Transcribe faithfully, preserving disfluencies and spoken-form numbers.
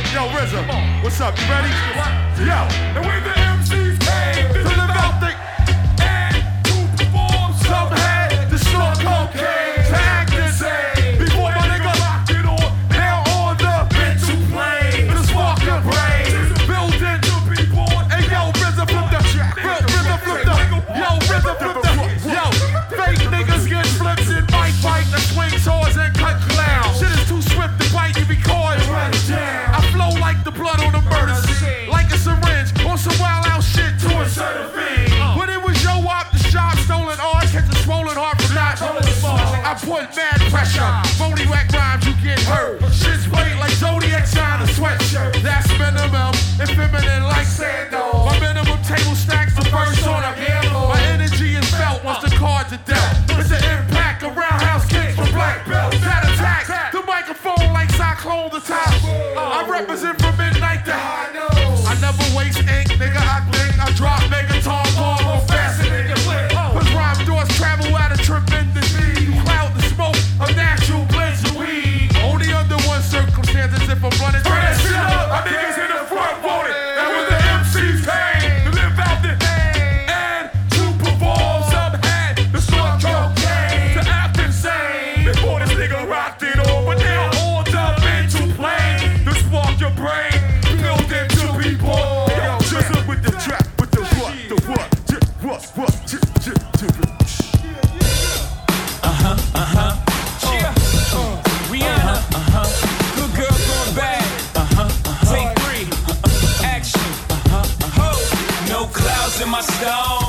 Yo, R Z A, what's up? You ready? Yo, and we the M Cs came to live out the and to perform some head to snort cocaine, to act insane. Before my nigga locked it on, now on the mental plane. To spark your brain, building to be born. And yo, R Z A flip the, R Z A flip the, yo, R Z A flip the, yo, fake niggas get flips and bite bite the swing swords and cut clowns. Shit is too swift to bite you because I flow like the blood on the murder scene, like a syringe on some wild out shit to a certain fiend. When it was yo up the shop, stolen art, catch a swollen heart from not I put mad pressure, phony whack rhymes, you get hurt. Shit's weight like Zodiac sign a sweatshirt. That's minimum, and feminine like sandals. My minimum table stacks the first on a handle. My energy is felt once the cards are dealt. It's the impact of roundhouse kicks for black belts. That attack, the microphone like Cyclone the top. I represent from midnight to high noon. I never waste ink, nigga, I think I drop megaton bomb on faster than your lip. Cause rhyme doors travel at a tremendous speed. You cloud the smoke of natural blends of weed. Only under one circumstance is if I'm running. Turn that shit up, my niggas in the front for it. That was the M Cs came to live out the and to perform some had the snort cocaine to act insane. Before this nigga rocked it on, but now on the mental plane to spark your brain, build into people. Yo, just up with the trap, with the what, the what, j- what, what, j- j- j- Uh-huh, uh-huh. Yeah. Rihanna. Uh-huh. Good girl going bad. Uh-huh, uh-huh. Take three. Uh-huh. Action. Uh-huh, uh-huh. No clouds in my stone.